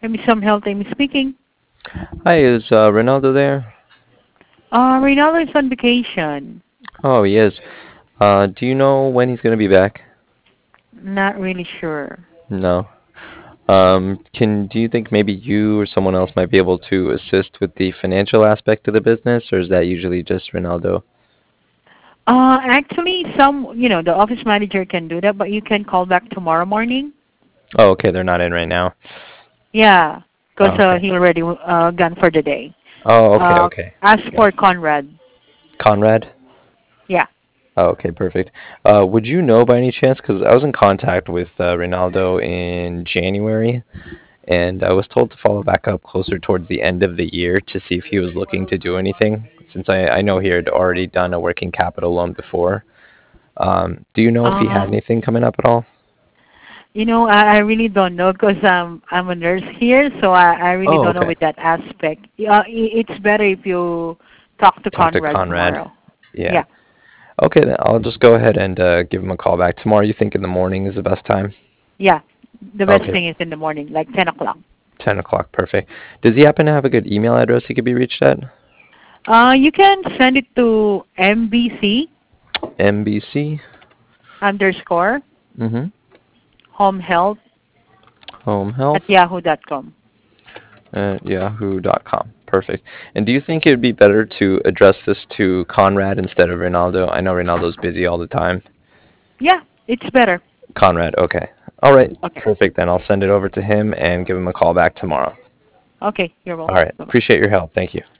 Maybe some health, Amy speaking. Hi, is Ronaldo there? Rinaldo is on vacation. Oh, he is. Do you know when he's going to be back? Not really sure. No. Do you think maybe you or someone else might be able to assist with the financial aspect of the business, or is that usually just Ronaldo? Actually, the office manager can do that, but you can call back tomorrow morning. Oh, okay, they're not in right now. Yeah, because Oh, okay. he already gone for the day. Oh, okay, Uh, okay. ask Got for it. Conrad. Conrad? Yeah. Oh, okay, perfect. Would you know by any chance? Because I was in contact with Ronaldo in January, and I was told to follow back up closer towards the end of the year to see if he was looking to do anything, since I know he had already done a working capital loan before. Do you know if he had Um, anything coming up at all? I really don't know because I'm a nurse here, so I really Oh, don't know okay. with that aspect. It's better if you talk to Talk to Conrad Conrad. tomorrow. Yeah. Yeah, Okay, then I'll just go ahead and give him a call back tomorrow. You think in the morning is the best time? yeah. The best Okay, thing is in the morning, like 10 o'clock. 10 o'clock, perfect. Does he happen to have a good email address he could be reached at? You can send it to mbc MBC. underscore Mm-hmm. homehealth Home Health at yahoo.com. at yahoo.com. Perfect. And do you think it would be better to address this to Conrad instead of Ronaldo? I know Ronaldo's busy all the time. Yeah, it's better. Conrad, okay. All right, Okay. perfect. Then I'll send it over to him and give him a call back tomorrow. Okay, you're All welcome. right. Bye-bye. Appreciate your help. Thank you.